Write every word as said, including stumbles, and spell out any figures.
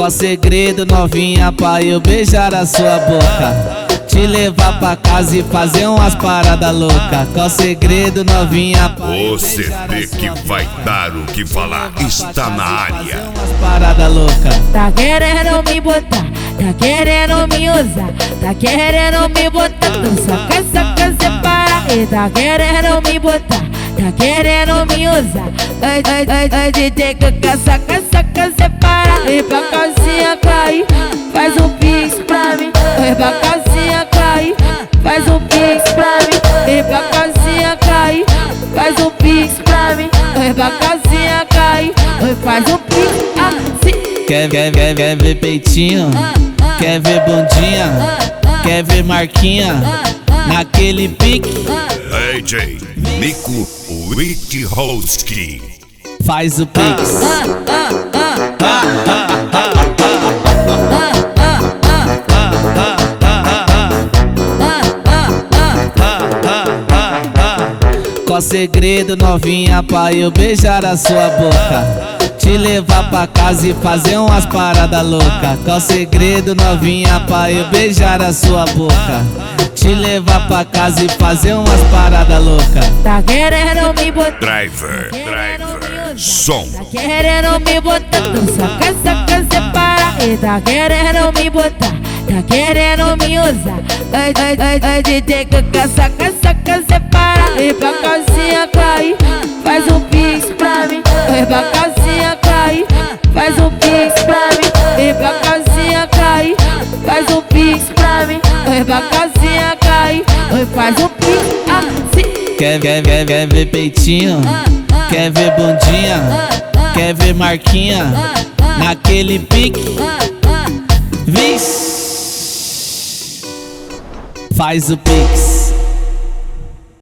Qual segredo, novinha, pra eu beijar a sua boca? Te levar pra casa e fazer umas paradas loucas. Qual segredo, novinha, pra eu O C D que vai dar o que falar está na área. umas paradas loucas. Tá querendo me botar, tá querendo me usar, tá querendo me botar. Tu saca, saca, separa. E tá querendo me botar, tá querendo me usar. Ai, ai, ai, ai, de ter que saca, saca, separa. E pra calcinha cair, faz um pix pra mim. E pra calcinha cair, faz um pix pra mim. E pra calcinha cair, faz um pix pra mim. E pra calcinha cair, faz um pix assim. Quer, quer, quer, quer ver peitinho? Quer ver bundinha? Quer ver marquinha? Naquele pique? D J Nico Witchowski. Faz o pix. Qual segredo, novinha, pra eu beijar a sua boca? Te levar pra casa e fazer umas paradas loucas. Qual segredo, novinha, pra eu beijar a sua boca? Te levar pra casa e fazer umas paradas loucas. Tá querendo me botar, Driver, driver, som. tá querendo me botar. Tu saca, saca, separa. E tá querendo me botar, tá querendo me usar. Ai, ai, ai, ai, de ter que saca, saca, separa. E pra calcinha cair, faz um pix pra mim. E pra calcinha cair, faz um pix pra mim. E pra calcinha cair, faz um pix pra mim. E pra calcinha cair, faz um pix assim. Quer, quer, quer, quer ver peitinho? Quer ver bundinha? Quer ver marquinha? Naquele pique? Vixe! Faz o pix.